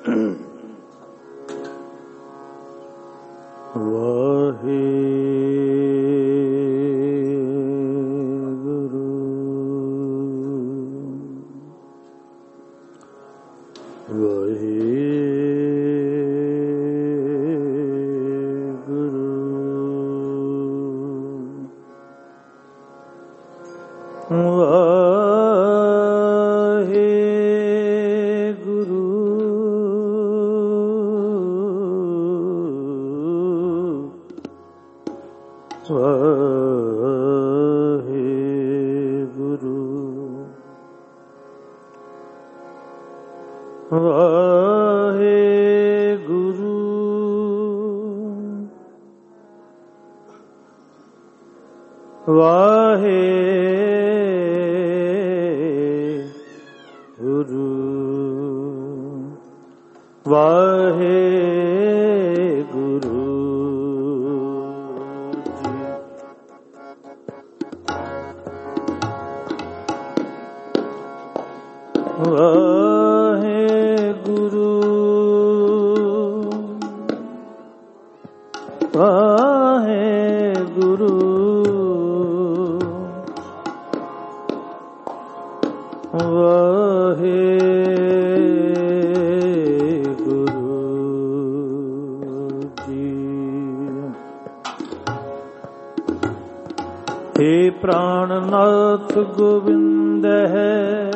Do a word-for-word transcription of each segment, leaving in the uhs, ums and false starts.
गोविंद है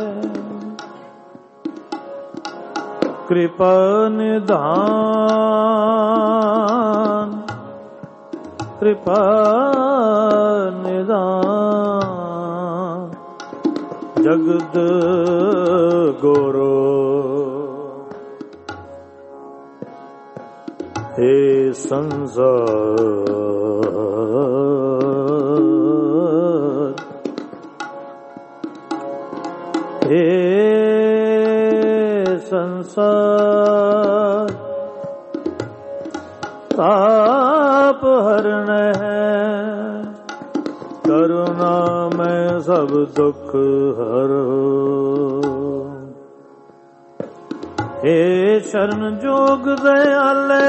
कृपा निधान, कृपा निधान जगद गुरु हे संसार हे संसार ताप हरण है, करुणा में सब दुख हरो। हे शरण जोग दयाले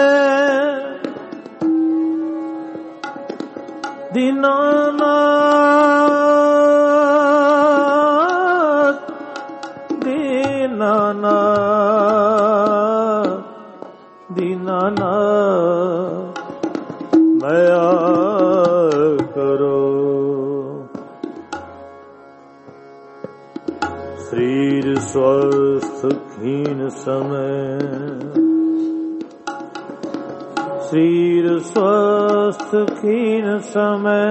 दीनानाथ, दीनानाथ, दीनानाथ दया करो। शरीर स्वस्थ क्षीण समय, शरीर स्वस्थ क्षीण समय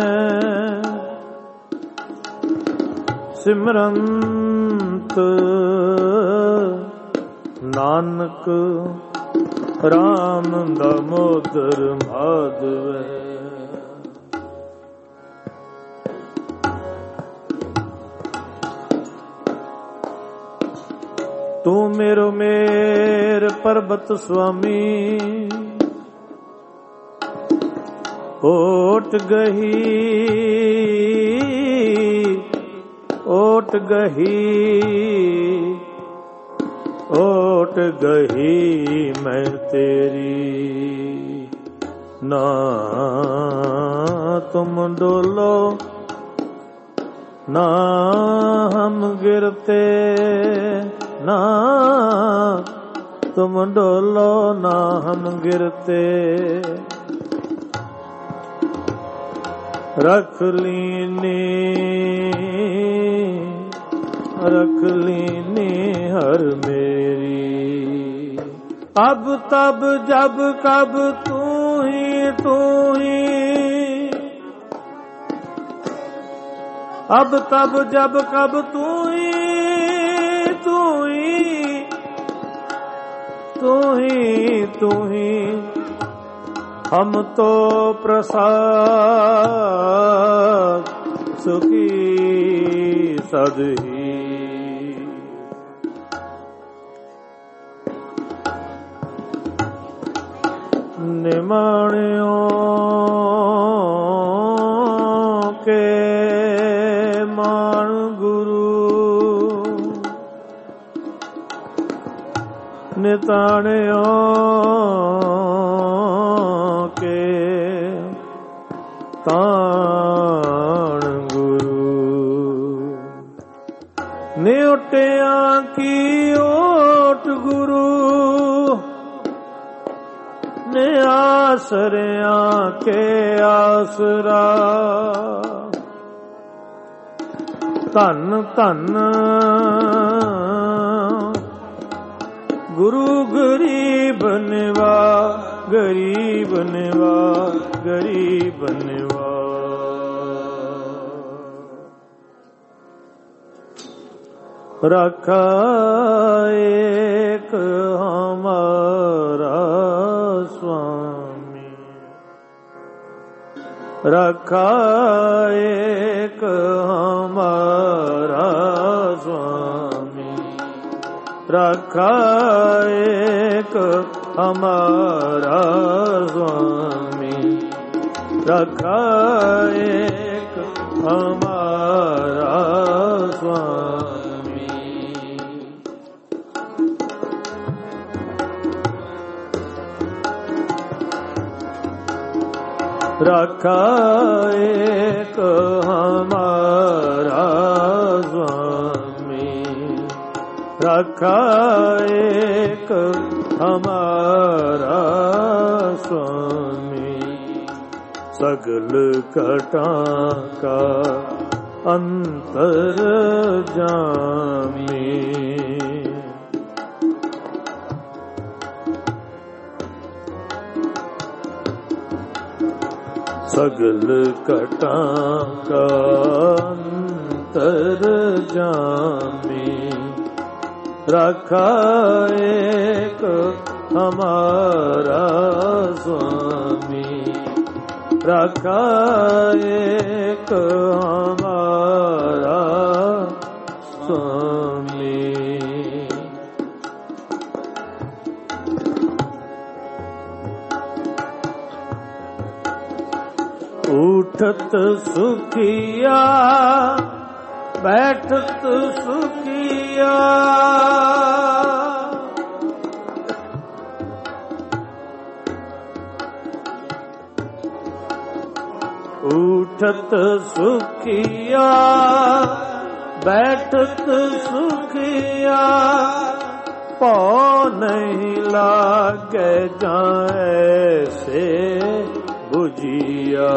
सिमरंत नानक राम दामोदर माधव। तू मेरो मेर पर्वत स्वामी, ओट गही ओट गही ओट गही मैं तेरी, ना तुम डोलो ना हम गिरते, ना तुम डोलो ना हम गिरते। रख लीनी रख लीनी हर मेरी, अब तब जब कब तू ही तू ही, अब तब जब कब तू ही तू ही तू ही तू ही। हम तो प्रसाद सुखी सदही, निमाणियों के मान गुरु, निताणियों के ताण गुरु, न्योटिया की ओट गुरु, ने आसरिया के आसरा। धन धन गुरु गरीब निवा, गरीब निवा, गरीब निवा। रखा एक हमारा स्वामी, रखा एक हमारा स्वामी, रखा एक हमारा स्वामी, रखा एक हमारा स्वामी। रखा एक हमारा स्वामी, रखा एक हमारा स्वामी। सगल कटा का अंतर जामी, सगल कटा का अंतर जामी। रखा एक हमारा स्वामी, रखा एक हमारा स्वामी। उठत सुखिया, बैठत सुखिया, उठत सुखिया, बैठत सुखिया। पौ नहीं लागे जाए से बुझिया,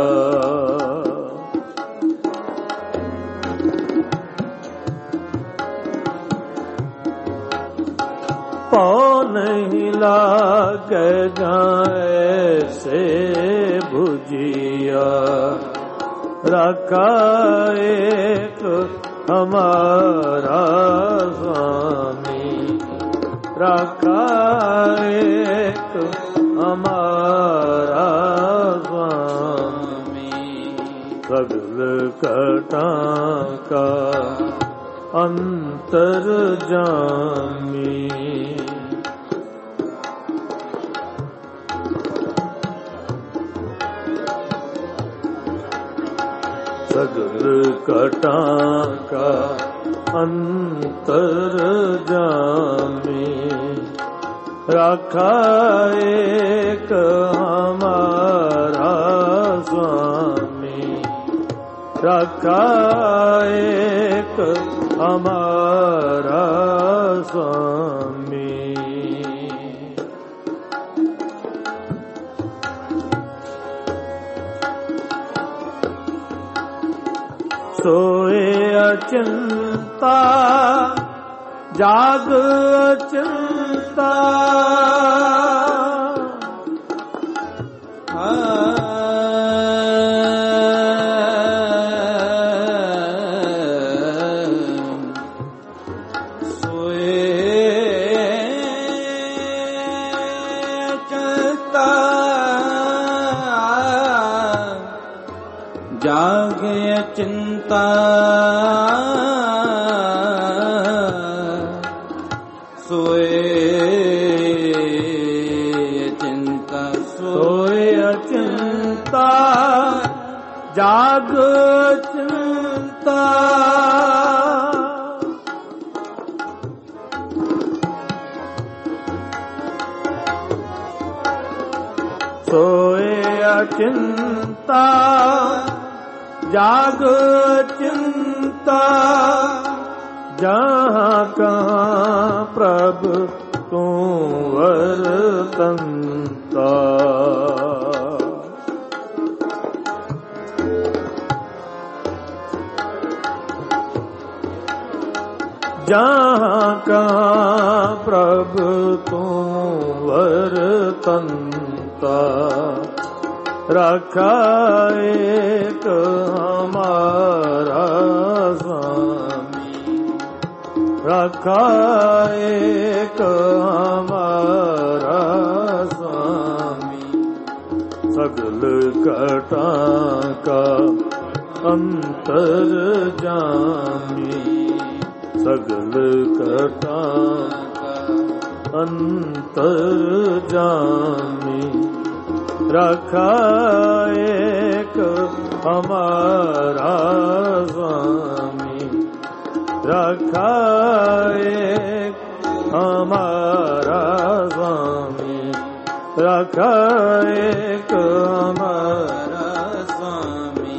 पौ नहीं लागे जाए से भुजिया। रखा एक हमारा स्वामी, रखा एक हमारा स्वामी। सगल कटा का अंतर जामी, सगल कटा का अंतर जामी। रखा एक हमारा स्वामी, रखा एक हमारा स्वामी। सोए अचिंता जाग अचिंता, जागे चिंता सोए चिंता, सोए चिंता जाग चिंता। सोए अचिंता जाग चिंता जहाँ कहाँ प्रभु तू वर्तंता। जहाँ कहाँ प्रभु तू वर्तंता। रखा एक हमारा स्वामी, रखा एक हमारा स्वामी। सगल कटा का अंतर जामी, सगल कटा अंतर जामी। रखा एक हमारा स्वामी, रखा एक हमारा स्वामी, रखा एक हमारा स्वामी।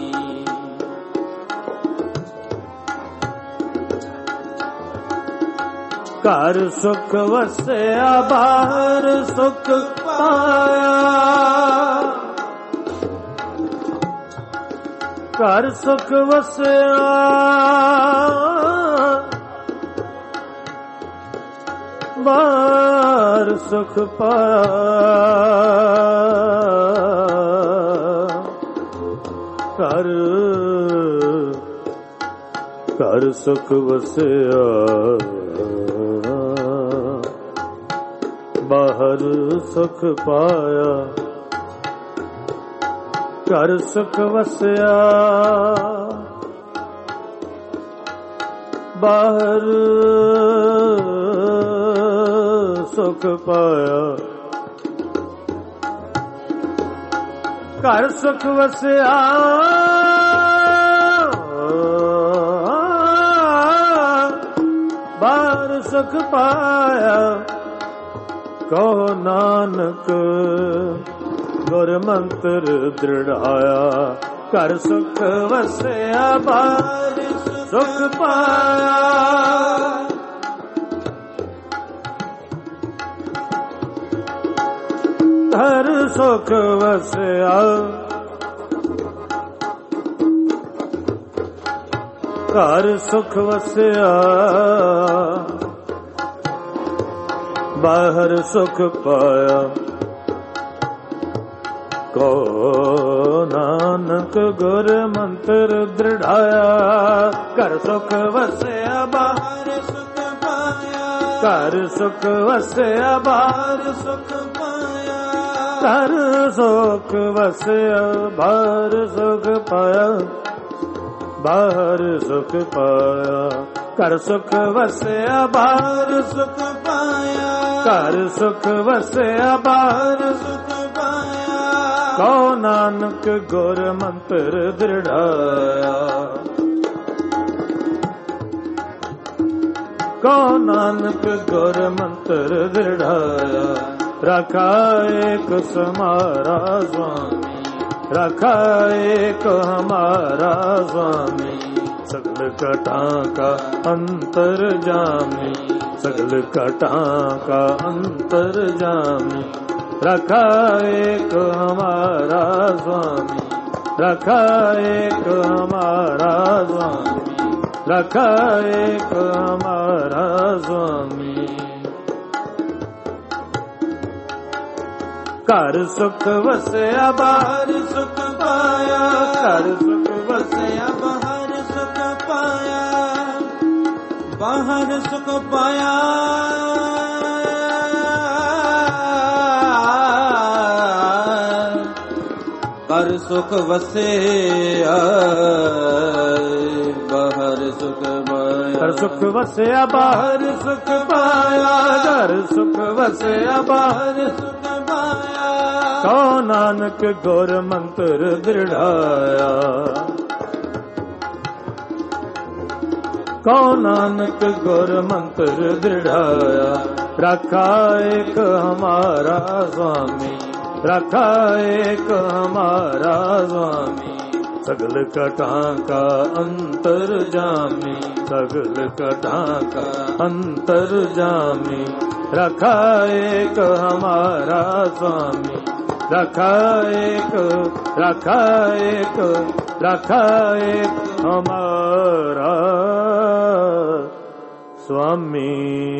कर सुख वसया बाहर सुख पाया, कर सुख वसया बाहर सुख पाया। कर कर सुख वसया बाहर सुख पाया। कर सुख वसया बाहर सुख पाया। कर सुख वसया बाहर सुख पाया। कहो नानक गुर मंत्र दृढ़ाया। कर सुख वसया बाहर सुख पाया। कर सुख वसया कर सुख वसया बाहर सुख पाया। को नानक गुर मंत्र दृढ़ाया। कर सुख वसया बाहर सुख पाया। कर सुख वसया बाहर सुख पाया। कर सुख वसया बाहर सुख पाया। बाहर सुख पाया। कर सुख वसया बाहर सुख पाया। कर सुख वसया बाहर सुख पाया। कहो नानक गुर मंत्र दृढ़ाया। कहो नानक गुर मंत्र दृढ़ाया। रखा एक समारा स्वामी, रखा एक हमारा स्वामी। सगल कटा का अंतर जामी, सगल कटा का अंतर जामी। रखा एक हमारा स्वामी, रखा एक हमारा स्वामी, रखा एक हमारा स्वामी। कर सुख वसया बाहर सुख पाया। कर सुख वसया बाहर सुख पाया। बाहर सुख पाया। कर सुख वसया बाहर सुख पाया। कर सुख वसया बाहर सुख पाया। कर सुख वसया बाहर सुख पाया। कहो नानक गुर मंत्र दृढ़ाया। कहो नानक गुर मंत्र दृढ़ाया। रखा एक हमारा स्वामी, रखा एक हमारा स्वामी, सगल कटा का अंतर जामी, सगल कटा का अंतर जामी। रखा एक हमारा स्वामी, रखा एक, रखा एक, रखा एक हमारा स्वामी।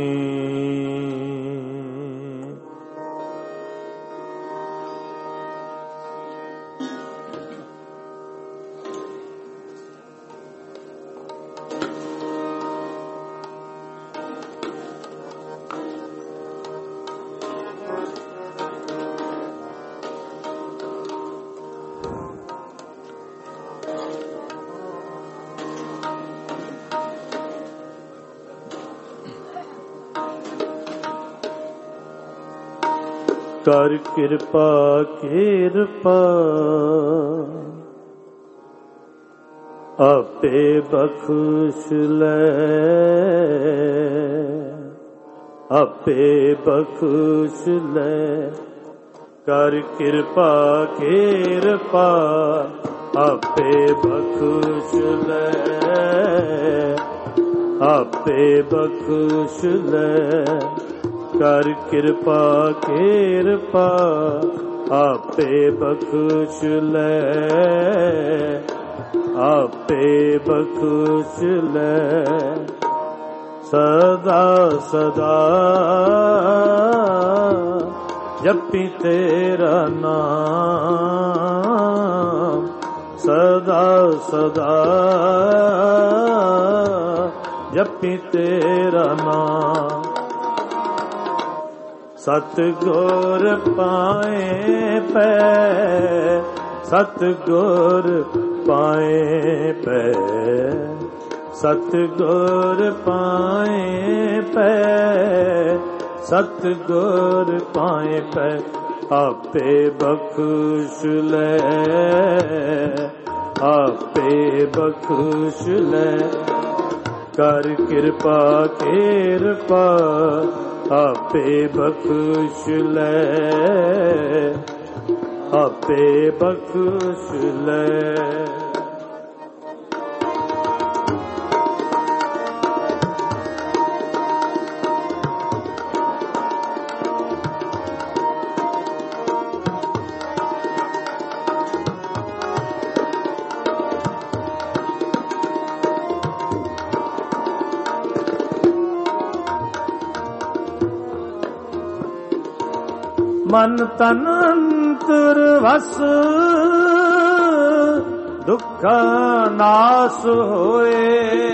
कर कृपा कृपा आपे बख्श ले, आपे बख्श ले। कर कृपा कृपा आपे बख्श ले, आपे बख्श ले। कर कृपा कृपा आपे बख्श ले, आपे बख्श ले। सदा सदा जपी तेरा नाम, सदा सदा जपी तेरा नाम। सतगुर पाए पै, सतगुर पाए पै, सतगुर पाए पै, सतगुर पाए पै। आपे बख्श ले, आपे बख्श ले। कर कृपा कृपा आपे बख्श ले, आपे बख्श ले। मन तन अंतर वस दुख नास होए,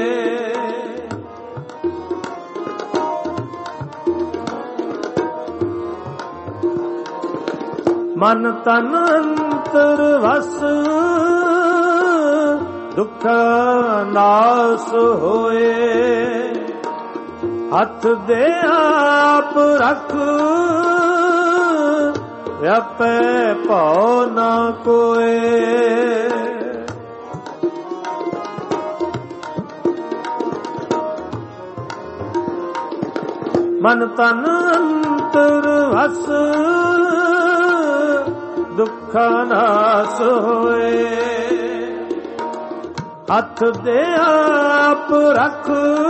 मन तन अंतर वस दुख नास होए। हथ दे आप रख व्यापे पाओ न कोय। मन तन अंतर वस दुख नास होए। हथ दे आप रख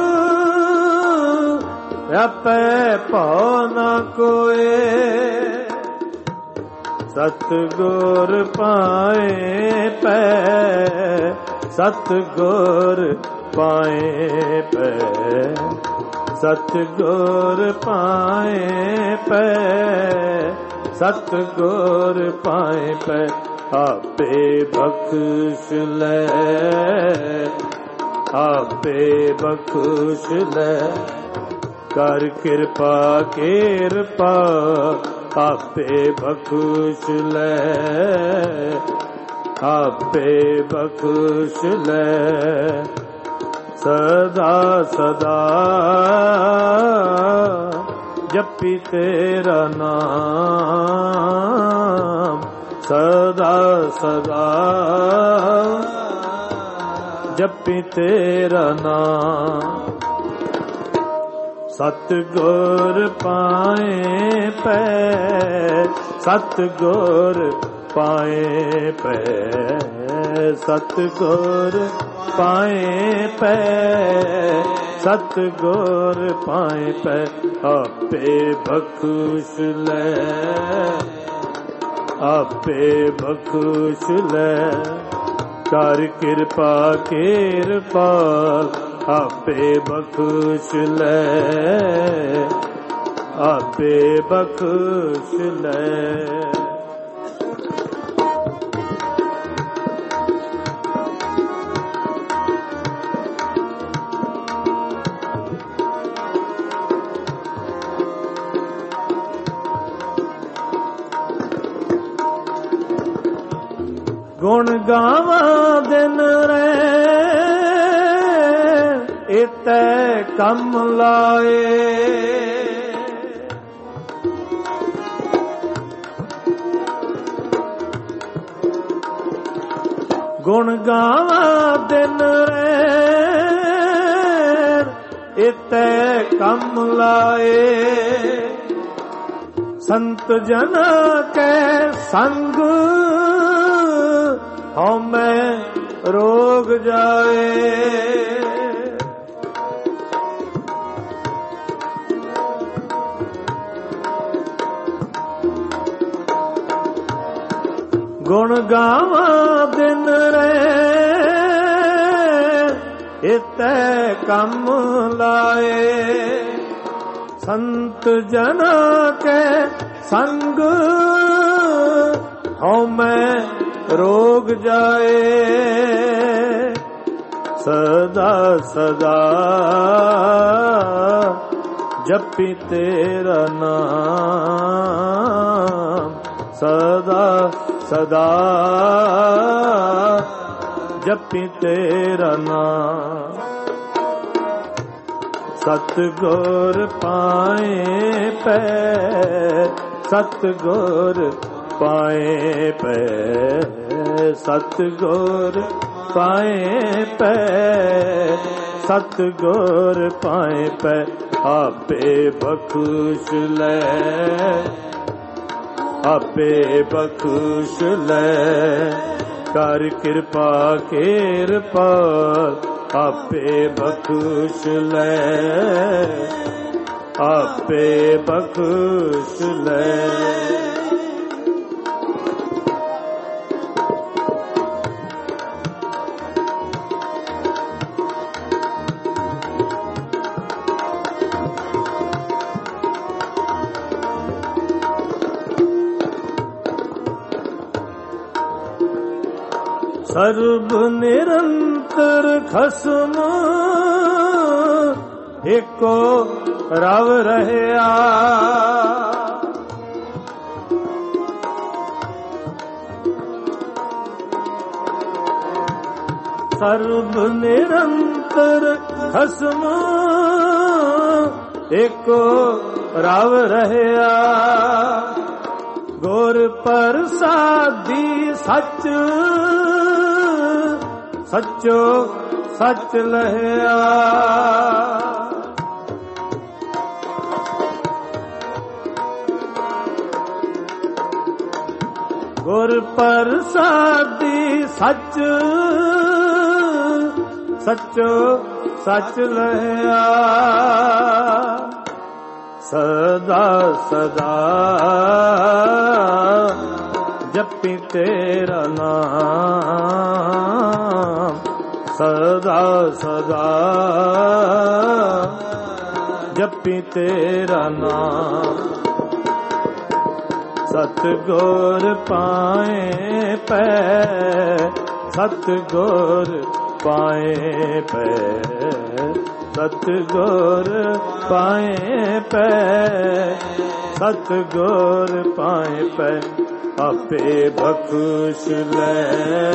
व्यापे पाओ न कोय। सतगुर पाए पै, सतगुर पाए पै, सतगुर पाए पै, सतगुर पाए पै। आपे बख्श ले, आपे बख्श ले। कर कृपा कृपा आपे बख्श ले, आपे बख्श ले। सदा सदा जपी तेरा नाम, सदा सदा जपी तेरा नाम। सतगुर पाए ਪੈ ਸਤਿਗੁਰ ਪਾਏ ਪੈ ਸਤਿਗੁਰ ਪਾਏ ਪੈ ਸਤਿਗੁਰ ਪਾਏ ਪੈ ਆਪੇ ਬਖਸ਼ ਲੈ ਆਪੇ ਬਖਸ਼ ਲੈ ਕਰ ਕਿਰਪਾ ਕਿਰਪਾਲ ਆਪੇ ਬਖਸ਼ ਲੈ ਆਪੇ ਬਖਸ਼ ਲੈ ਗੁਣ ਗਾਵਾਂ ਦਿਨ ਰਹਿ ਇਤੈ ਕੰਮ ਲਾਏ ਗੁਣ ਗਾਵਾਂ ਦਿਨ ਰਹਿ ਇਤੈ ਕੰਮ ਲਾਏ ਸੰਤ ਜਨ ਕੈ ਸੰਗ ਹਉਮੈ ਰੋਗ ਜਾਏ ਗੁਣ ਗਾਵਾਂ ਦਿਨ ਰਹਿ ਇਤੈ ਕੰਮ ਲਾਏ ਸੰਤ ਜਨ ਕੈ ਸੰਗ ਹਉਮੈ ਰੋਗ ਜਾਏ ਸਦਾ ਸਦਾ ਜਪੀ ਤੇਰਾ ਨਾਮ ਸਦਾ ਸਦਾ ਜਪੀ ਤੇਰਾ ਨਾਮ ਸਤਿਗੁਰ ਪਾਏ ਪੈ ਸਤਿਗੁਰ ਪਾਏ ਪੈ ਸਤਿਗੁਰ ਪਾਏ ਪੈ ਸਤਿਗੁਰ ਪਾਏ ਪੈ ਆਪੇ ਬਖਸ਼ ਲੈ ਆਪੇ ਬਖਸ਼ ਲੈ ਕਰ ਕਿਰਪਾ ਕਿਰਪਾ ਆਪੇ ਬਖਸ਼ ਲੈ ਆਪੇ ਬਖਸ਼ ਲੈ ਸਰਬ ਨਿਰੰਤਰ ਖਸਮ ਏਕੋ ਰਵ ਰਹਿਆ ਸਰਬ ਨਿਰੰਤਰ ਖਸਮ ਏਕੋ ਰਵ ਰਹਿਆ ਗੁਰ ਪ੍ਰਸਾਦੀ ਸੱਚ ਸੱਚੋ ਸੱਚ ਲਹਿਆ ਗੁਰ ਪ੍ਰਸਾਦੀ ਸੱਚ ਸੱਚੋ ਸੱਚ ਲਹਿਆ ਸਦਾ ਸਦਾ ਜਪੀ ਤੇਰਾ ਨਾਮ ਸਦਾ ਸਦਾ ਜਪੀ ਤੇਰਾ ਨਾਮ ਸਤਿਗੁਰ ਪਾਏ ਪੈ ਸਤਿਗੁਰ ਪਾਏ ਪੈ ਸਤਿਗੁਰ ਪਾਏ ਪੈ ਸਤਿਗੁਰ ਪਾਏ ਪੈ ਆਪੇ ਬਖਸ਼ ਲੈ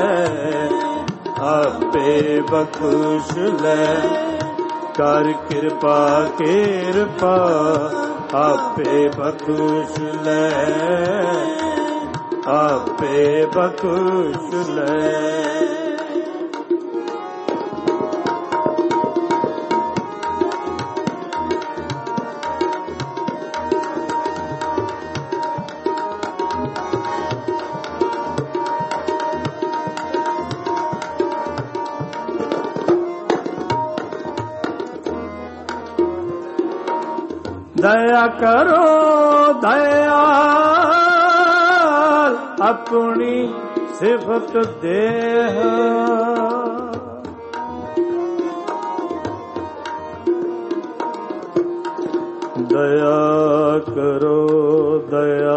ਆਪੇ ਬਖਸ਼ ਲੈ ਕਰ ਕਿਰਪਾ ਕਿਰਪਾ ਆਪੇ ਬਖਸ਼ ਲੈ ਆਪੇ ਬਖਸ਼ ਲੈ दया करो दयाल अपनी सिफत देह। दया करो दया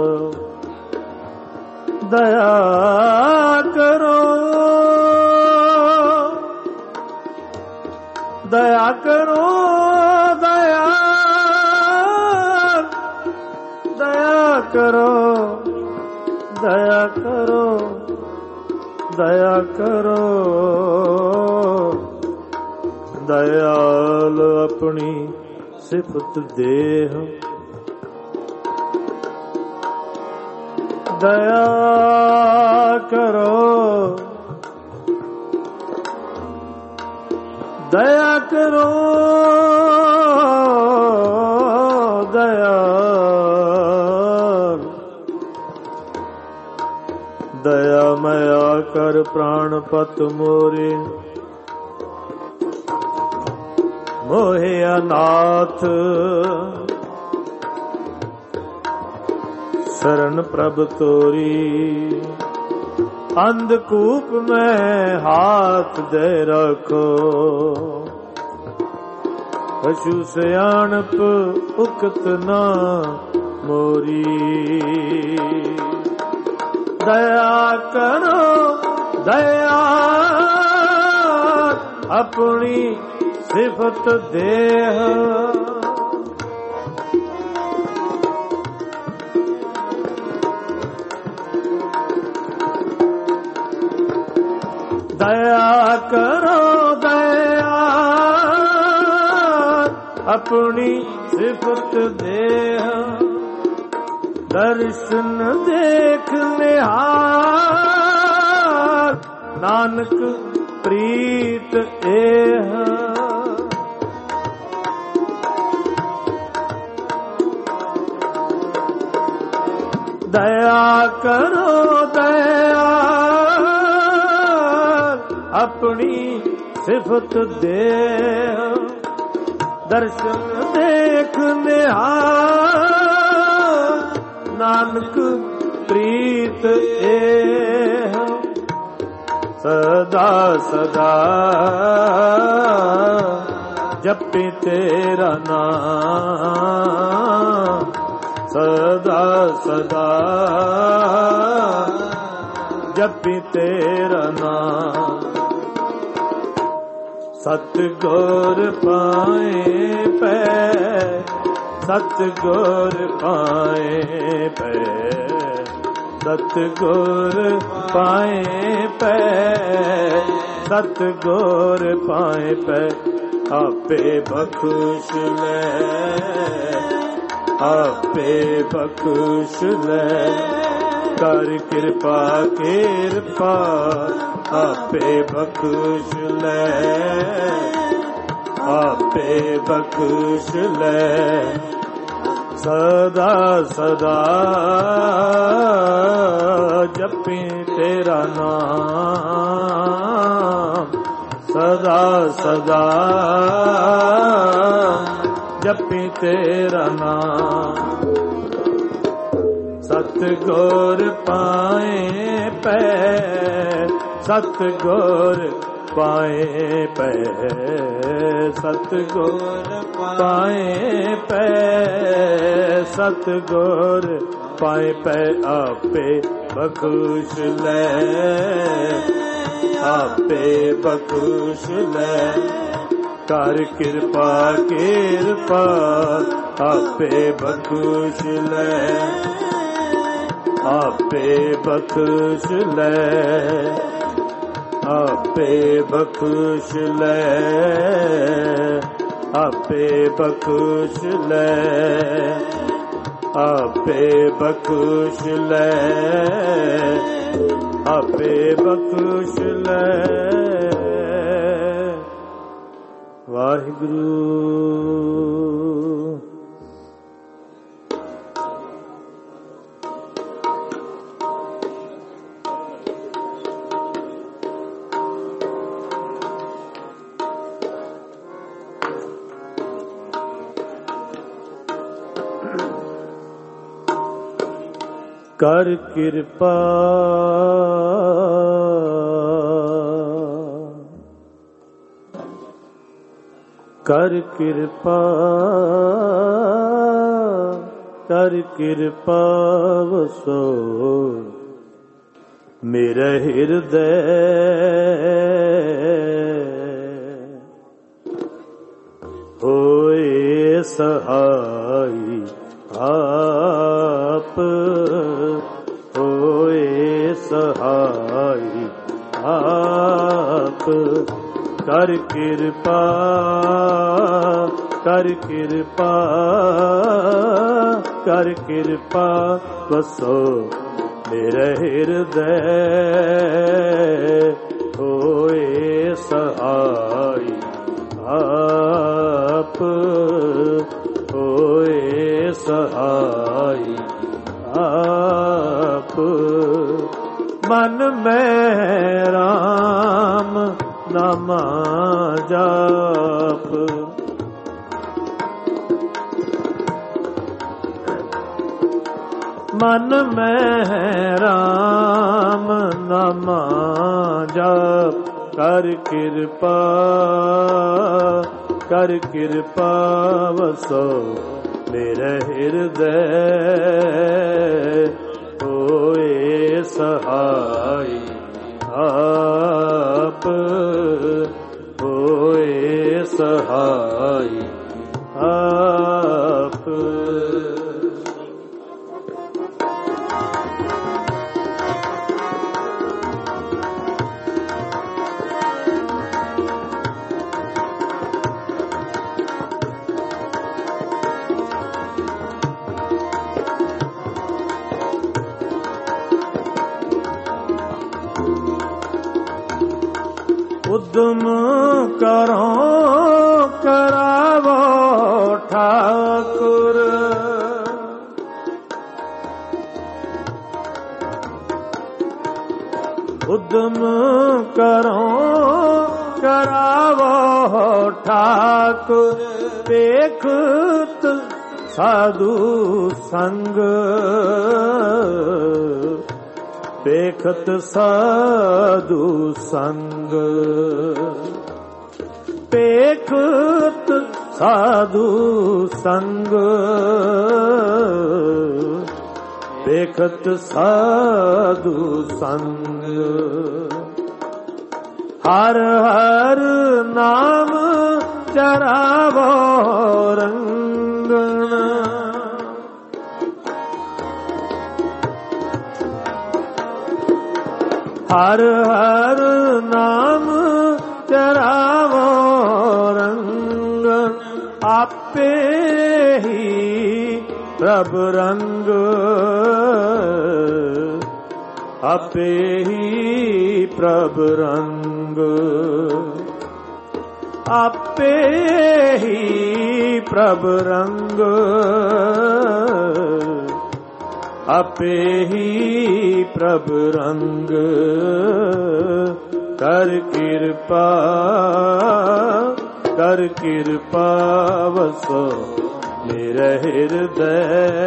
दया करो दया करो दया दया करो दया करो दया करो दयाल अपनी सिफत देह। दया करो दया करो दया दयामय आकर प्राणपत मोरे मोहे अनाथ। शरण प्रभ तोरी अंधकूप में हाथ दे रखो। पशु सयाणप उकत न मोरी। दया करो दया अपनी सिफत देह। दया करो दया अपनी सिफत देह। दर्शन देख निहार नानक प्रीत एह। दया करो दया अपनी सिफत देह। दर्शन देख निहार नानक प्रीत एह। सदा सदा जपे तेरा नाम। सदा सदा जपे तेरा नाम। सतगुर पाए पै सतगुर पाए पै सतगुर पाए पै सतगुर पाए पै। आपे बख्श ले आपे बख्श ले कर कृपा कृपा। आपे बख्श ले आपे बख्श ले सदा सदा जपे तेरा नाम। सदा सदा जपे तेरा नाम। सतगुर पाए पै सतगुर पाए पै सतगुर पाए पै सतगुर पाए पै। आपे बख्श ले आपे बख्श ले कर कृपा कृपा। आपे बख्श ले आपे बख्श ले आपे बख्श ले आपे बख्श ले आपे बख्श ले आपे बख्श ले। वाहिगुरु। ਕਰ ਕਿਰਪਾ ਕਰ ਕਿਰਪਾ ਕਰ ਕਿਰਪਾ ਵਸੋ ਮੇਰੇ ਹਿਰਦੈ ਹੋਏ ਸਹਾਈ ਆਪ ਹੋਏ ਸਹਾਈ ਆਪ ਕਰ ਕਿਰਪਾ ਕਰ ਕਿਰਪਾ ਕਰ ਕਿਰਪਾ ਵਸੋ ਮੇਰੇ ਹਿਰਦੈ ਹੋਏ ਸਹਾਈ ਆਪ ਹੋਏ ਸਹਾਈ ਆਪ ਮਨ ਮੈਂ ਰਾਮ ਨਾਮ ਜਾਪ ਮਨ ਮੈਂ ਰਾਮ ਨਾਮ ਜਾਪ ਕਰ ਕਿਰਪਾ ਕਰ ਕਿਰਪਾ ਵਸੋ ਮੇਰੇ ਹਿਰਦੈ ਹੋਏ ਸਹਾਈ ਆਪ ਹੋਏ ਸਹਾਈ ਆਪ ਉਦਮ ਕਰੋ ਕਰਾਵੋ ਠਾਕੁਰ ਉਦਮ ਕਰੋ ਕਰਾਵੋ ਠਾਕੁਰ ਦੇਖਤ ਸਾਧੂ ਸੰਗ ਦੇਖਤ ਸਾਧੂ ਸੰਗ ਦੇਖਤ ਸਾਧੂ ਸੰਗ ਦੇਖਤ ਸਾਧੂ ਸੰਗ ਹਰ ਹਰ ਨਾਮ ਚਰਾਵੋ ਰੰਗਣ ਹਰ ਹਰ ਨਾਮ ਚਰਾਵੋ ਰੰਗ ਆਪੇ ਹੀ ਪ੍ਰਭ ਰੰਗ ਆਪੇ ਹੀ ਪ੍ਰਭ ਰੰਗ ਆਪੇ ਹੀ ਪ੍ਰਭ ਰੰਗ ਆਪੇ ਹੀ ਪ੍ਰਭ ਰੰਗ ਕਰ ਕਿਰਪਾ ਕਰ ਕਿਰਪਾ ਵਸੋ ਮੇਰੇ ਹਿਰਦੈ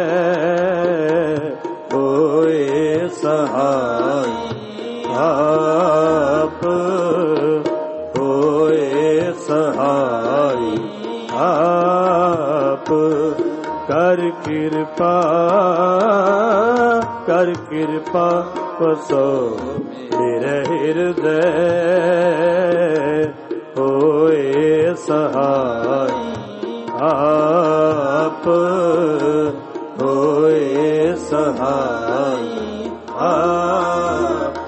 ਹੋਏ ਸਹਾਈ ਆਪ ਹੋਏ ਸਹਾਈ ਆਪ ਕਰ ਕਿਰਪਾ ਕਰ ਕਿਰਪਾ ਵਸੋ ਮੇਰੇ ਹਿਰਦੈ ਹੋਏ ਸਹਾਈ ਆਪ ਹੋਏ ਸਹਾਈ ਆਪ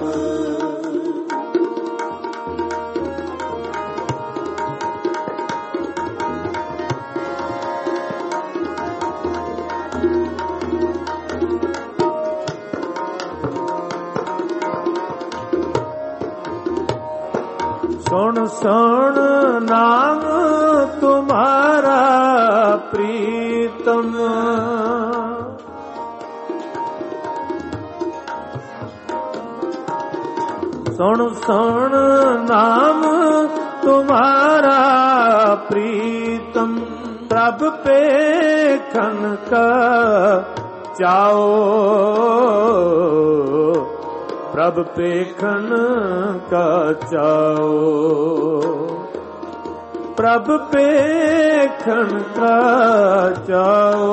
ਸੁਣ ਸੁਣ ਨਾਮ ਤੁਮਾਰਾ ਪ੍ਰੀਤਮ ਸੁਣ ਸੁਣ ਨਾਮ ਤੁਮਾਰਾ ਪ੍ਰੀਤਮ ਪ੍ਰਭ ਪੇਖਨ ਕਾ ਚਾਓ ਪ੍ਰਭ ਪੇਖਣ ਕਾ ਚਾਓ ਪ੍ਰਭ ਪੇਖਣ ਕਾ ਚਾਓ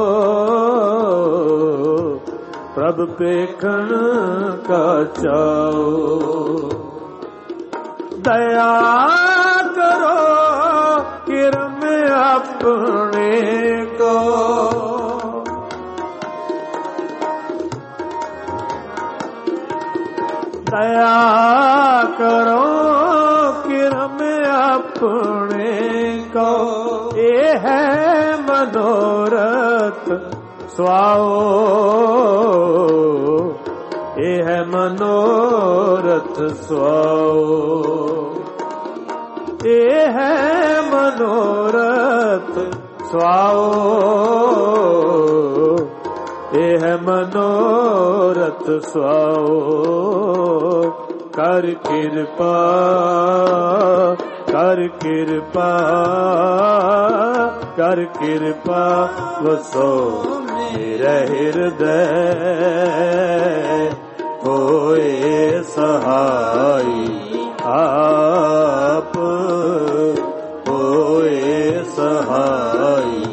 ਪ੍ਰਭ ਪੇਖਣ ਕਾ ਚਾਓ ਦਇਆ ਕਰੋ ਕਿਰਮ ਆਪਣੇ ਕੋ ਦਇਆ ਕਰੋ ਕਿਰਮ ਆਪਣੇ ਕੋ ਇਹ ਹੈ ਮਨੋਰਥ ਸੁਆਓ ਇਹ ਹੈ ਮਨੋਰਥ ਸੁਆਓ ਇਹ ਹੈ ਮਨੋਰਥ ਸੁਆਓ ਇਹ ਹੈ ਮਨੋਰਥ ਸੁਆਓ ਕਰ ਕਿਰਪਾ ਕਰ ਕਿਰਪਾ ਕਰ ਕਿਰਪਾ ਵਸੋ ਮੇਰੇ ਹਿਰਦੈ ਹੋਏ ਸਹਾਈ ਆਪ ਹੋਏ ਸਹਾਈ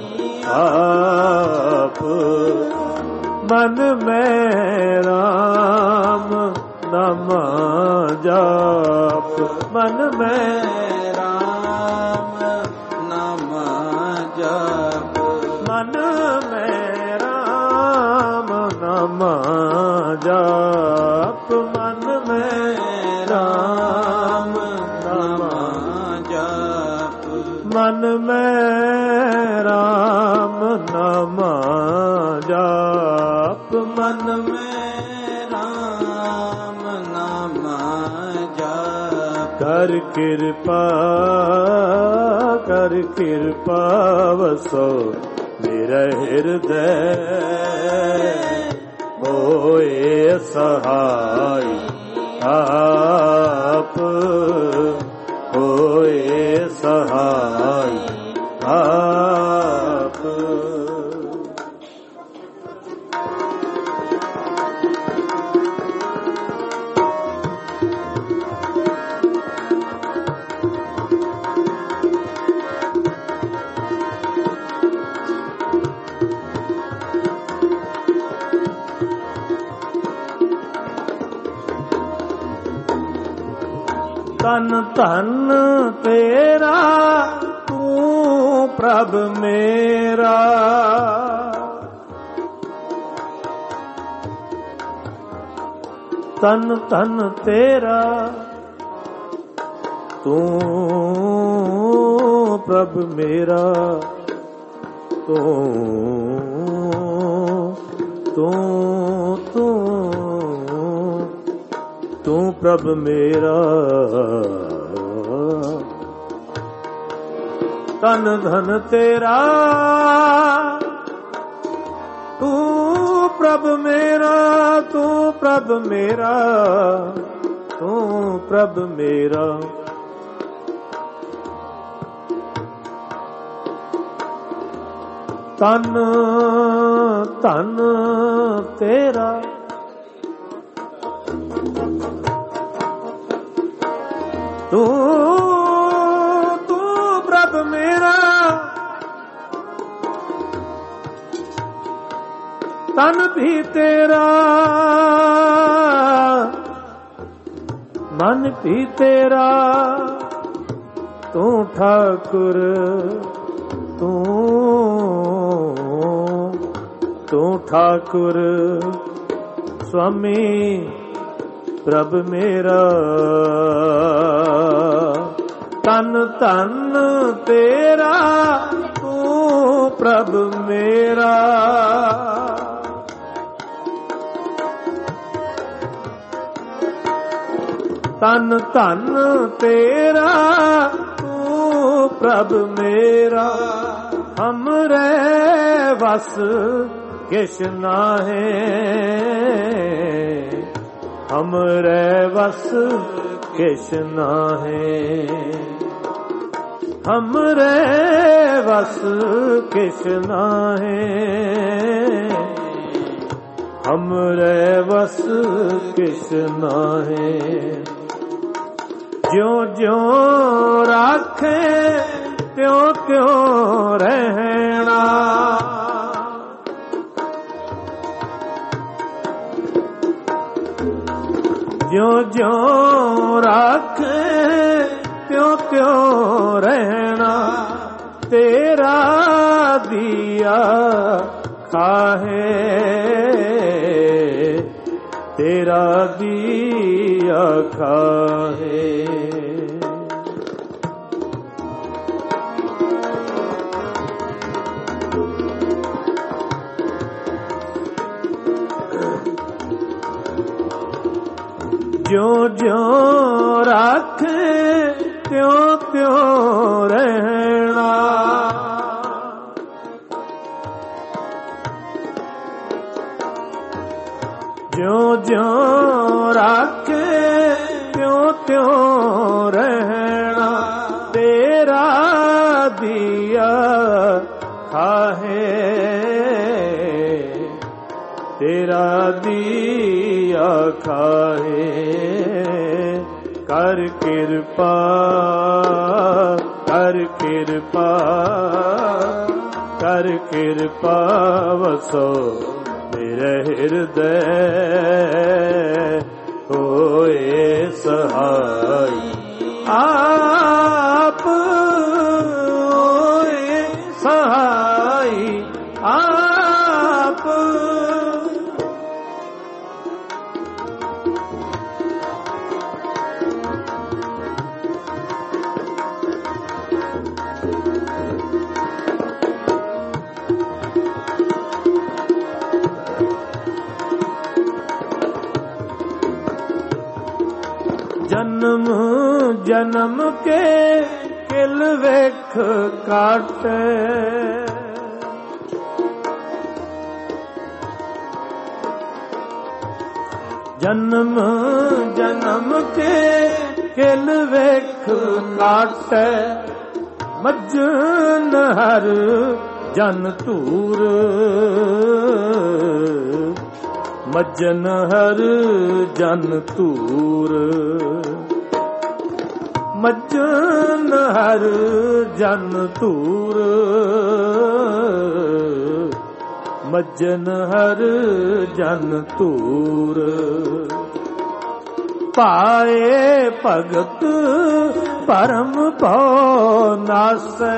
ਆਪ ਮਨ ਮੈਂ ਰਾਮ ਨਾਮ ਜਾਪ ਮਨ ਮੈਂ ਰਾਮ ਨਾਮ ਜਪ ਮਨ ਮੈਂ ਰਾਮ ਨਾਮ ਜਾਪ ਮਨ ਮੈਂ ਰਾਮ ਨਾਮ ਜਪ ਮਨ ਮੈਂ ਰਾਮ ਨਾਮ ਜਾਪ ਮਨ ਮੈਂ ਰਾਮ ਨਾਮ ਜਪ ਕਰ ਕਿਰਪਾ ਕਰ ਕਿਰਪਾ ਵਸੋ ਮੇਰਾ ਹਿਰਦੈ ਹੋਏ ਸਹਾਈ ਆਪ ਹੋਏ ਸਹਾਈ ਆਪ ਤਨ ਧਨ ਤੇਰਾ ਤੂੰ ਪ੍ਰਭ ਮੇਰਾ ਤਨ ਧਨ ਤੇਰਾ ਤੂੰ ਪ੍ਰਭ ਮੇਰਾ ਤੂੰ ਤੂੰ ਤੂੰ ਤੂੰ ਪ੍ਰਭ ਮੇਰਾ ਤਨ ਧਨ ਤੇਰਾ ਤੂੰ ਪ੍ਰਭ ਮੇਰਾ ਤੂੰ ਪ੍ਰਭ ਮੇਰਾ ਤੂੰ ਪ੍ਰਭ ਮੇਰਾ ਤਨ ਧਨ ਤੇਰਾ ਤੂੰ ਤੂੰ ਪ੍ਰਭ ਮੇਰਾ ਤਨ ਵੀ ਤੇਰਾ ਮਨ ਵੀ ਤੇਰਾ ਤੂੰ ਠਾਕੁਰ ਤੂੰ ਤੂੰ ਠਾਕੁਰ ਸੁਆਮੀ ਪ੍ਰਭ ਮੇਰਾ ਤਨ ਧਨ ਤੇਰਾ ਤੂੰ ਪ੍ਰਭ ਮੇਰਾ ਤਨ ਧਨ ਤੇਰਾ ਤੂੰ ਪ੍ਰਭ ਮੇਰਾ ਹਮਰੇ ਵਸ ਕਿਛ ਨਾਹੀਂ ਹਮਰੇ ਵਸ ਕਿਛ ਨਾਹੀਂ ਹਮਰੇ ਵਸ ਕਿਛ ਨਾਹੀਂ हमरे बस किस नाहे। ज्यों ज्यों राखे त्यों त्यों रहना। ज्यों ज्यों राखे त्यों त्यों रहना। तेरा दिया खाहे तेरा दिया खाहे। ज्यों ज्यों राखे त्यों त्यों रहना। ज्यों ज्यों राखे त्यों त्यों रहना। तेरा दिया खाहे तेरा दिया खाहे। कर कृपा कर कृपा कर कृपा वसो मेरे हृदय होए सहाय। आप होए सहाय आप। जन्म जन्म के किल वेख काटे। जन्म जन्म के किल वेख काटे। मज्जन हर जन तूर मज्जन हर जन तूर। मज्जन हर जन तूर मज्जन हर जन तूर। पाए भगत परम भव नासै।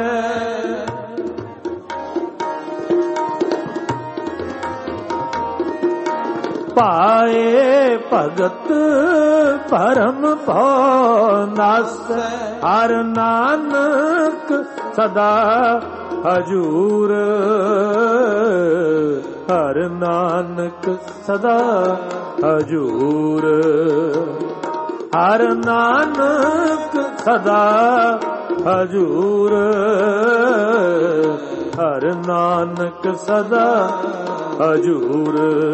पाए भगत परम भव नासै। हर नानक सदा हजूर हर नानक सदा हजूर। हर नानक सदा हजूर हर नानक सदा हजूर।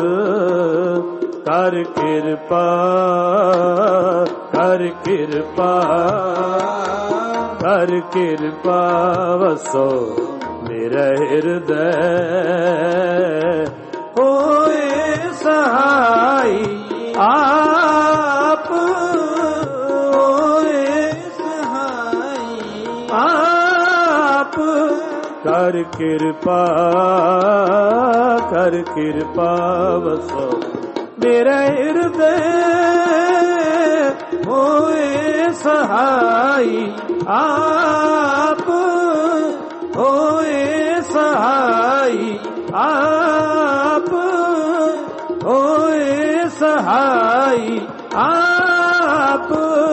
कर कृपा कर कृपा कर कृपा वसो मेरे हृदय होए सहाय। आप होए सहाय आप। कर कृपा कर कृपा वसो मेरे हृदय होए सहाय। आप होए सहाय आप होए सहाय आप।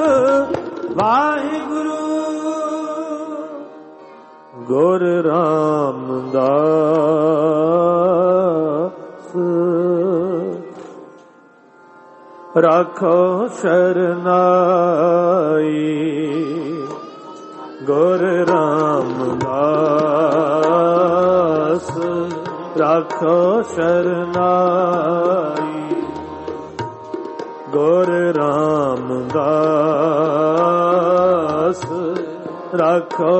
वाहिगुरु गुर रामदास राखो शरनाई। गुर रामदास राखो शरनाई। गुर रामदास राखो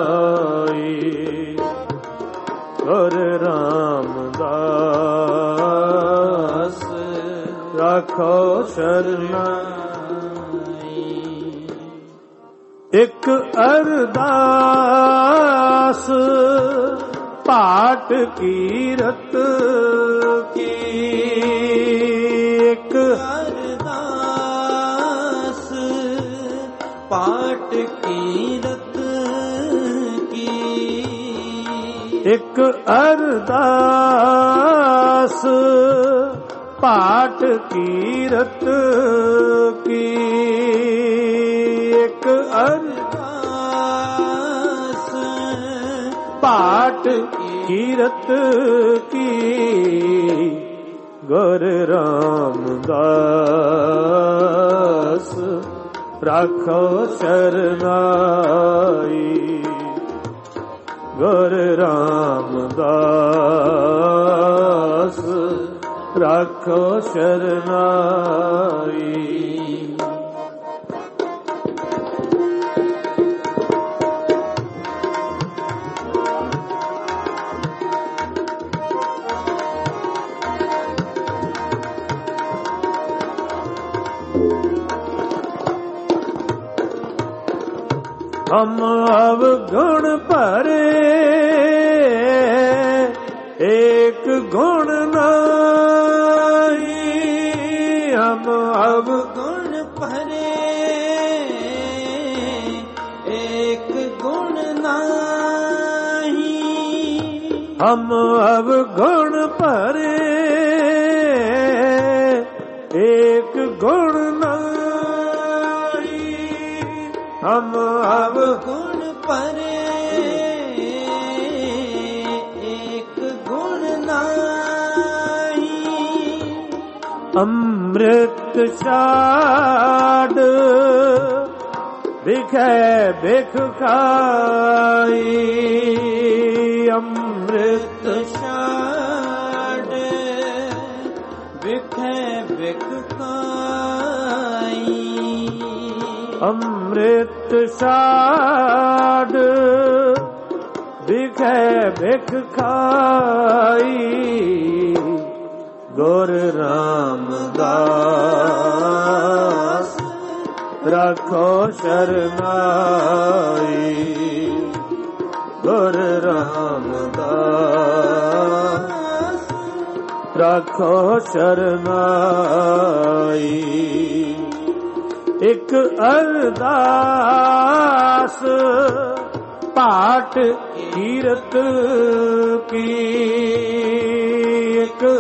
शरनाई। गुर रामदास ਰਾਖੋ ਸ਼ਰਨਾਈ। ਇੱਕ ਅਰਦਾਸ ਪਾਠ ਕੀਰਤ ਕੀ, ਇੱਕ ਅਰਦਾਸ ਪਾਠ ਕੀਰਤ ਕੀ, ਇੱਕ ਅਰਦਾਸ ਪਾਠ ਕੀਰਤ ਕੀ, ਇੱਕ ਅਰਦਾਸ ਪਾਠ ਕੀਰਤ ਕੀ, ਗੁਰ ਰਾਮਦਾਸ ਰਾਖੋ ਸ਼ਰਨਾਈ। ਗੁਰ ਰਾਮਦਾਸ ਰਾਖੋ ਸ਼ਰਨਾਈ। हम अवगुण भरे एक गुण नहीं, हम अवगुण भरे एक गुण नहीं, हम अवगुण भरे एक गुण नहीं, हम अवगुण भरे एक गुण नाही, अमृत छाड़ बिखे बिख खाई, अमृत छाड़ बिखे बिख खाई, अमृत छाड़ बिखे बिख खाई, गुर रामदास राखो शरनाई। गुर रामदास राखो शरनाई। एक अरदास पाठ कीरत की, एक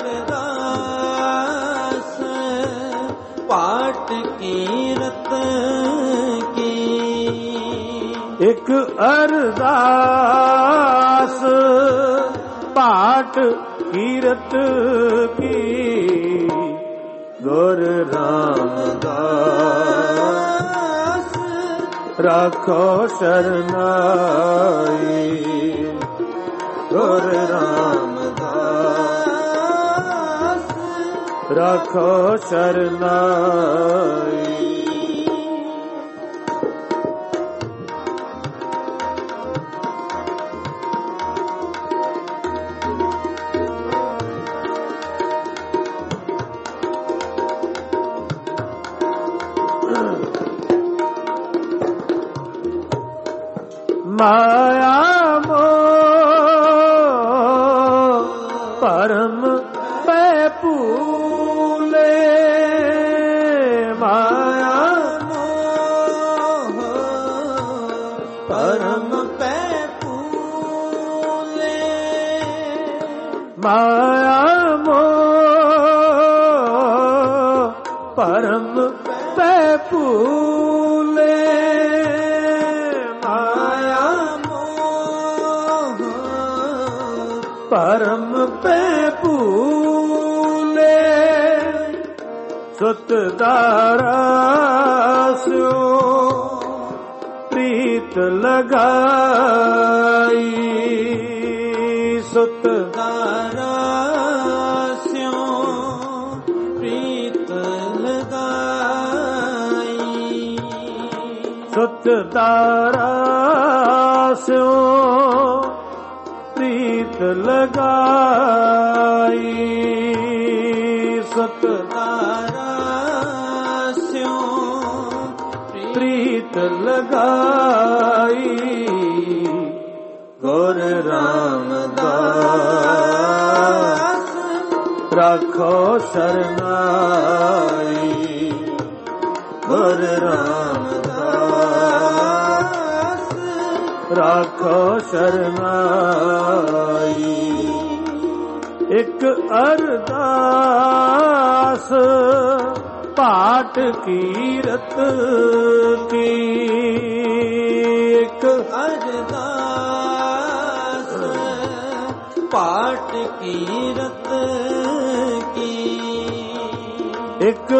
अरदास पाठ कीरत की, एक अरदास पाठ कीरत की, गुर रामदास राखो शरनाई। गुर रामदास राखो शरनाई। माया मोह परम पे भूले, माया मोह परम पे भूले, माया मोह परम पे भूले, परम पे भूले, सुत दारास्यो प्रीत लगाई, सुत दारास्यो प्रीत लगाई, सुत दारास्यो प्रीत लगाई, ਸੁਤ ਤਾਰਾ ਸਿਉ ਪ੍ਰੀਤ ਲਗਾਈ ਗੁਰ ਰਾਮਦਾਸ ਰਾਖੋ ਸਰਨਾਈ ਗੁਰ ਰਾਮਦਾਸ ਰਾਖੋ ਸਰਨਾਈ ਇੱਕ ਅਰਦਾਸ ਪਾਠ ਕੀਰਤ ਕੀ ਇੱਕ ਅਰਦਾਸ ਪਾਠ ਕੀਰਤ ਕੀ ਇੱਕ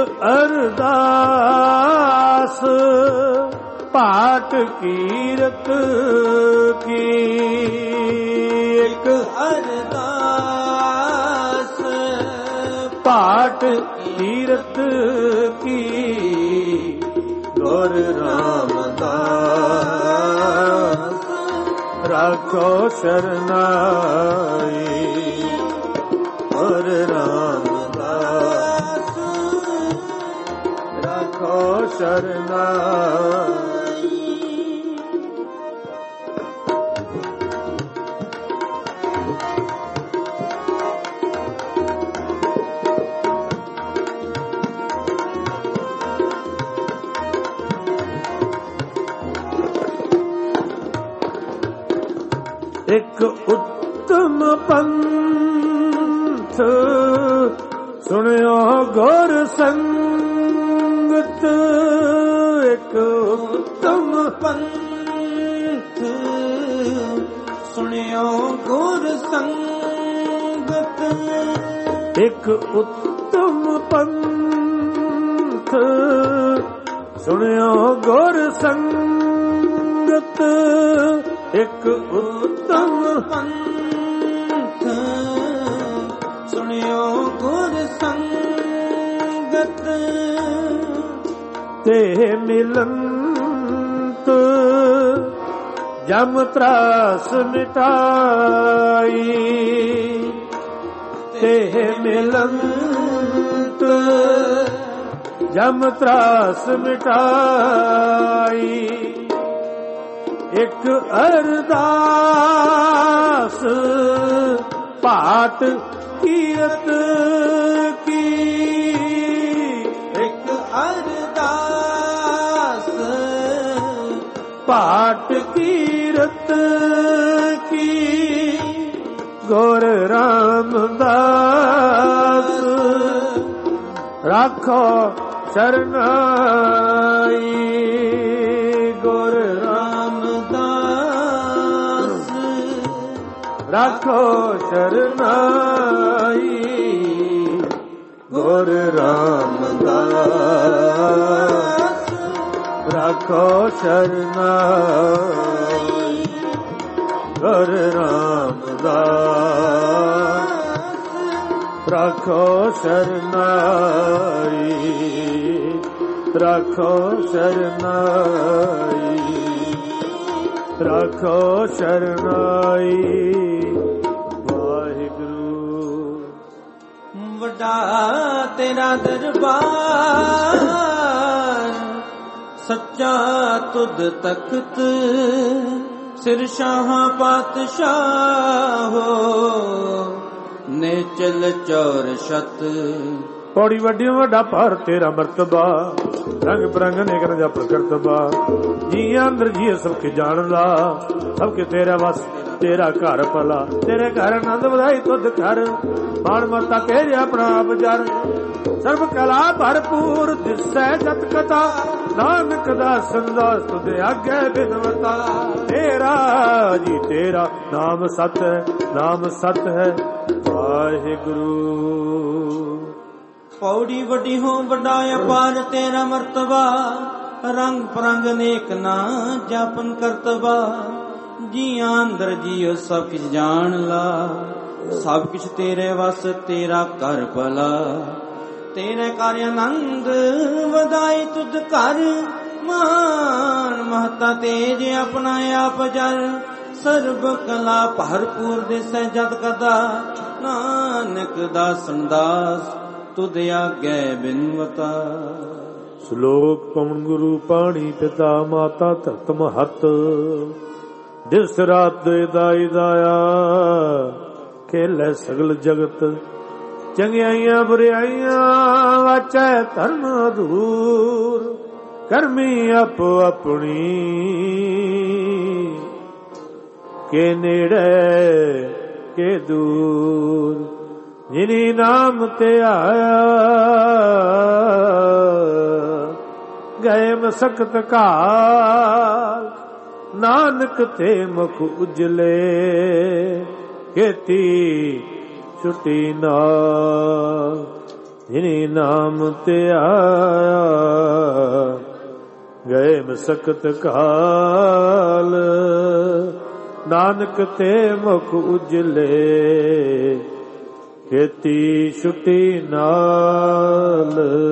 ਅਰਦਾਸ ਪਾਠ ਕੀਰਤ ਕੀ ਇੱਕ ਅਰਦਾਸ ਪਾਠ ਕੀਰਤ ਕੀ ਗੁਰ ਰਾਮਦਾਸ ਰਾਖੋ ਸਰਨਾਈ ਗੁਰ ਰਾਮਦਾਸ ਰਾਖੋ ਸਰਨਾਈ ਇੱਕ ਉੱਤਮ ਪੰਥ ਸੁਣਿਓ ਗੁਰ ਸੰਗਤ ਇੱਕ ਉੱਤਮ ਪੰਥ ਸੁਣਿਓ ਗੁਰ ਸੰਗਤ ਇੱਕ ਉੱਤਮ ਪੰਥ ਸੁਣਿਓ ਗੁਰ ਸੰਗਤ ਇੱਕ ਉੱਤਮ ਪੰਥ ਸੁਣਿਓ ਗੁਰ ਸੰਗਤ ਤੇ ਮਿਲੰਤ ਜਮ ਤਰਾਸ ਮਿਟਾਈ ਤੇ ਮਿਲੰਤ ਜਮ ਤਰਾਸ ਮਿਟਾਈ ਇੱਕ ਅਰਦਾਸ ਪਾਠ ਕੀਰਤ ਕੀ ਇੱਕ ਅਰਦਾਸ ਪਾਠ ਕੀਰਤ ਕੀ ਗੁਰ ਰਾਮਦਾਸ ਰਾਖੋ ਸਰਨਾਈ ਗੁਰ ਰਾਮਦਾਸ ਰਾਖੋ ਸਰਨਾਈ ਗੁਰ ਰਾਮਦਾਸ ਰਾਖੋ ਸਰਨਾਈ ਗੁਰ ਰਾਮਦਾਸ ਰਾਖੋ ਸਰਨਾਈ ਰਾਖੋ ਸਰਨਾਈ ਰਾਖੋ ਸਰਨਾਈ ਵਾਹਿਗੁਰੂ। ਵੱਡਾ ਤੇਰਾ ਦਰਬਾਰ ਸੱਚਾ ਤੁਧ ਤਖਤ ਸਿਰ ਸ਼ਾਹਾਂ ਪਾਤਸ਼ਾਹੋ ਨੇਚਲ ਚੌਰ ਛਤ ਪੌੜੀ ਵੱਡੀ ਵੱਡਾ ਭਾਰ ਤੇਰਾ ਮਰਤਬਾ ਰੰਗ ਬਰੰਗ ਨੇ ਕਰ ਜਾ ਪ੍ਰਕਰਤਬਾ ਜੀ ਅੰਦਰ ਜੀ ਸਭ ਕੇ ਜਾਣਦਾ ਸਭ ਕੇ ਤੇਰਾ ਵਸ ਤੇਰਾ ਘਰ ਭਲਾ ਤੇਰੇ ਘਰ ਆਨੰਦ ਵਧਾਈ ਤੁਧ ਘਰ ਬਾਣ ਮਰਤਾ ਤੇਰੇ ਆਪਣਾ ਆਪ ਜਰ ਸਰਬ ਕਲਾ ਭਰਪੂਰ ਦਿਸੈ ਜਤ ਕਥਾ ਨਾਨਕ ਦਾ ਸੰਦਾਸ ਤੁਧ ਆਗੇ ਬਿਨਵਤਾ ਤੇਰਾ ਜੀ ਤੇਰਾ ਨਾਮ ਸਤ ਹੈ ਨਾਮ ਸਤ ਹੈ ਵਾਹਿਗੁਰੂ। ਪੌੜੀ ਵੱਡੀ ਹੋ ਵੱਡਾ ਅਪਾਰ ਤੇਰਾ ਮਰਤਬਾ ਰੰਗ ਪਰੰਗ ਨੇਕ ਨਾ ਜਾਪਨ ਕਰਤਬਾ ਜੀਆਂ ਅੰਦਰ ਜੀਓ ਸਭ ਕਿਛ ਜਾਣ ਲਾ ਸਭ ਕਿਛ ਤੇਰੇ ਵਸ ਤੇਰਾ ਘਰ ਭਲਾ ਤੇਰੇ ਘਰ ਆਨੰਦ ਵਧਾਈ ਤੁਧ ਘਰ ਮਾਨ ਮਹਤਾ ਤੇਜ ਆਪਣਾ ਆਪ ਜਰ ਸਰਬ ਕਲਾ ਭਰਪੂਰ ਦਿਸੈ ਜਦ ਕਦਾ ਨਾਨਕ ਦਾ ਸੰਦਾਸ ਤੁਧ ਆਗੈ ਬਿਨਵਤਾ। ਸ਼ਲੋਕ ਪਵਨ ਗੁਰੂ ਪਾਣੀ ਪਿਤਾ ਮਾਤਾ ਧਰਤ ਮਹਤ, ਦਿਵਸ ਰਾਤ ਦਾਈ ਦਾਇਆ ਖੇਲੇ ਸਗਲ ਜਗਤ। ਚੰਗਿਆਈਆਂ ਬੁਰਿਆਈਆਂ ਵਾਚੈ ਧਰਮ ਅਧੂਰ, ਕਰਮੀ ਆਪੋ ਆਪਣੀ ਕੇ ਨੇੜੇ ਕੇ ਦੂਰ। ਜਿਨੀ ਨਾਮ ਤੇ ਆਇਆ ਗਏ ਮਸਕਤ ਕਾਲ, ਨਾਨਕ ਤੇ ਮੁਖ ਉਜਲੇ ਖੇਤੀ ਛੁਟੀ ਨਾਲ। ਜਿਨੀ ਨਾਮ ਤੇ ਆਇਆ ਗਏ ਮਸਕਤ ਕਾਲ, ਨਾਨਕ ਤੇ ਮੁਖ ਉਜਲੇ ਖੇਤੀ ਛੁਟੀ ਨਾਲ।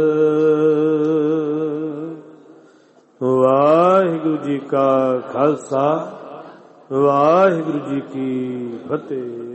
ਵਾਹਿਗੁਰੂ ਜੀ ਕਾ ਖਾਲਸਾ, ਵਾਹਿਗੁਰੂ ਜੀ ਕੀ ਫਤਿਹ।